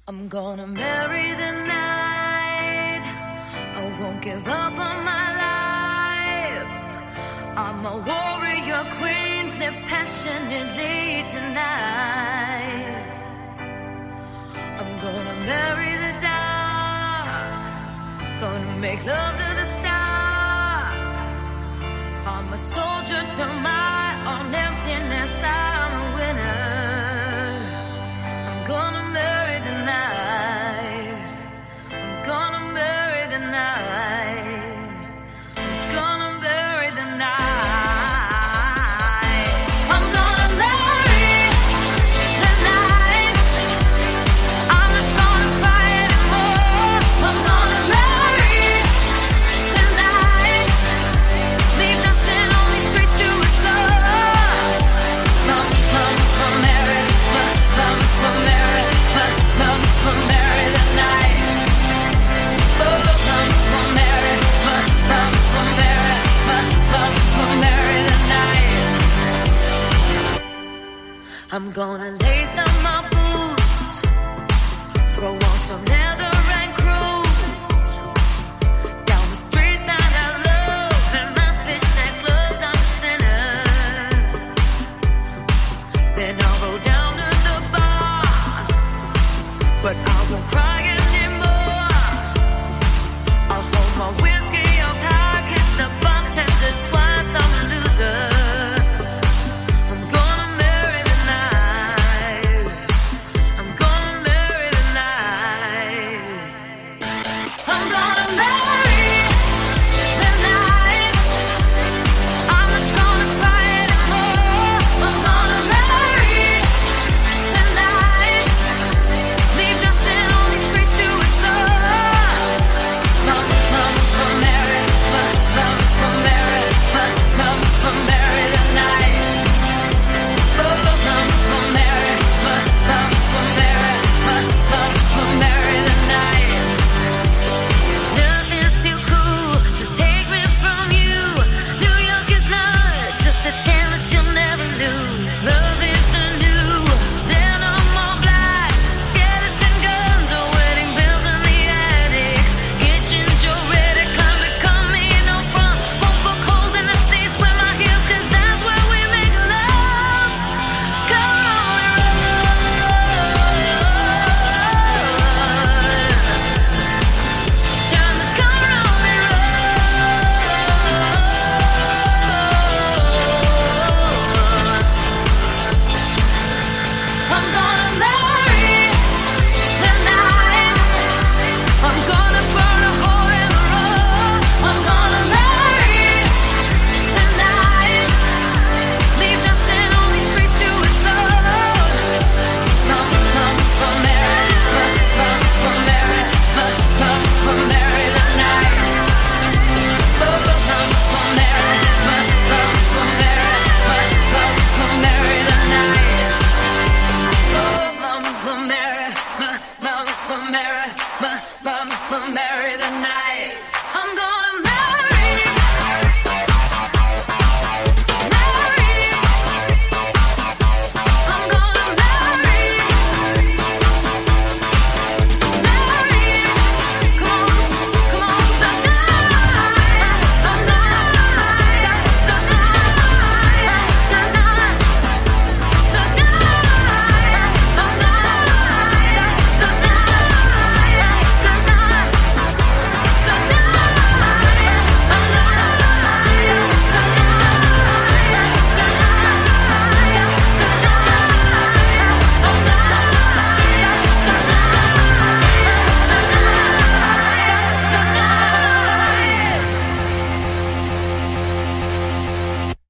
I'm gonna marry the night. I won't give up on my life. I'm a warrior queen, live passionately tonight. I'm gonna marry the dark. Gonna make love to the stars. I'm a soldier to my own emptiness. I'm a winner. I'm gonna marry the night. I'm gonna marry the night. I'm gonna marry the night. I'm gonna marry the night. I'm not gonna fight anymore. I'm gonna marry the night. Leave nothing on me, straight to his love. Marry the night. Oh, marry the night. I'm gonna lace up my boots, throw on some leather and cruise down the street that I love, and my fishnet gloves, I'm a sinner. Then I'll go down to the bar, but I won't cry.